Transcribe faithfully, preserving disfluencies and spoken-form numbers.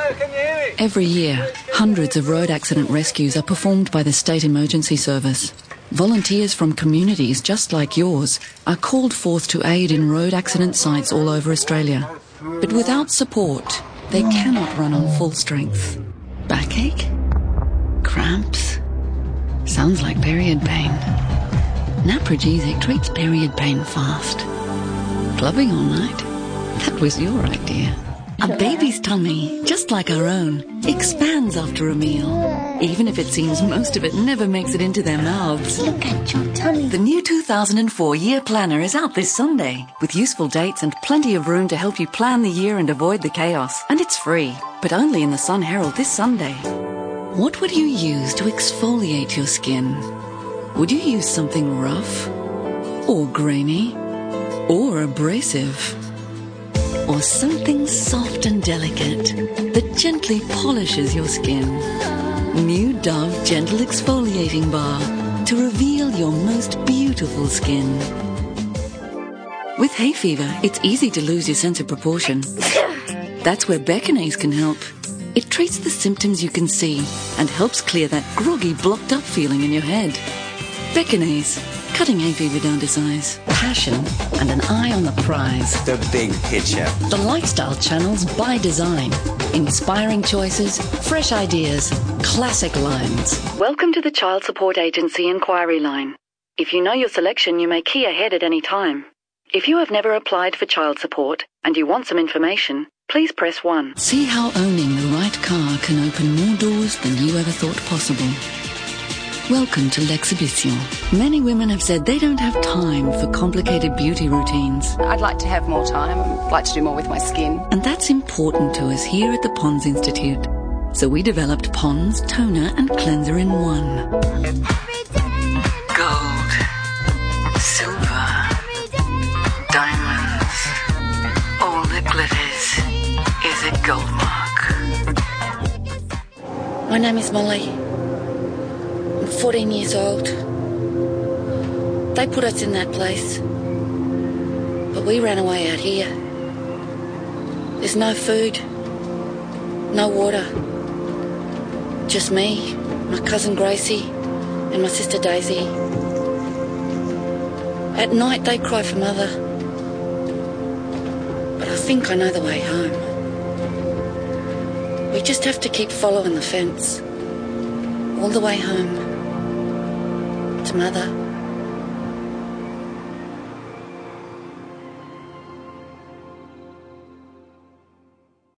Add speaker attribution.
Speaker 1: Every year, hundreds of road accident rescues are performed by the State Emergency Service. Volunteers from communities just like yours are called forth to aid in road accident sites all over Australia. But without support, they cannot run on full strength. Backache? Cramps? Sounds like period pain. Naprogesic treats period pain fast. Clubbing all night? That was your idea. A baby's tummy, just like our own, expands after a meal, even if it seems most of it never makes it into their mouths.
Speaker 2: Look at your tummy.
Speaker 1: The new two thousand four Year Planner is out this Sunday, with useful dates and plenty of room to help you plan the year and avoid the chaos. And it's free, but only in the Sun Herald this Sunday. What would you use to exfoliate your skin? Would you use something rough? Or grainy? Or abrasive? Or something soft and delicate that gently polishes your skin? New Dove Gentle Exfoliating Bar to reveal your most beautiful skin. With hay fever, it's easy to lose your sense of proportion. That's where Beckinase can help. It treats the symptoms you can see and helps clear that groggy, blocked-up feeling in your head. Beckinase, cutting hay fever down to size. Passion and an eye on the prize.
Speaker 3: The big picture.
Speaker 1: The Lifestyle Channel's by design. Inspiring choices, fresh ideas, classic lines. Welcome to the Child Support Agency Inquiry Line. If you know your selection, you may key ahead at any time. If you have never applied for child support and you want some information, please press one. See how owning the right car can open more doors than you ever thought possible. Welcome to L'Exhibition. Many women have said they don't have time for complicated beauty routines.
Speaker 4: I'd like to have more time. I'd like to do more with my skin.
Speaker 1: And that's important to us here at the Pond's Institute. So we developed Pond's Toner and Cleanser in one. Gold. Silver. Diamonds. All that glitters is a gold mark.
Speaker 5: My name is Molly. I'm fourteen years old. They put us in that place, but we ran away out here. There's no food, no water, just me, my cousin Gracie, and my sister Daisy. At night they cry for mother, but I think I know the way home. We just have to keep following the fence, all the way home. To mother.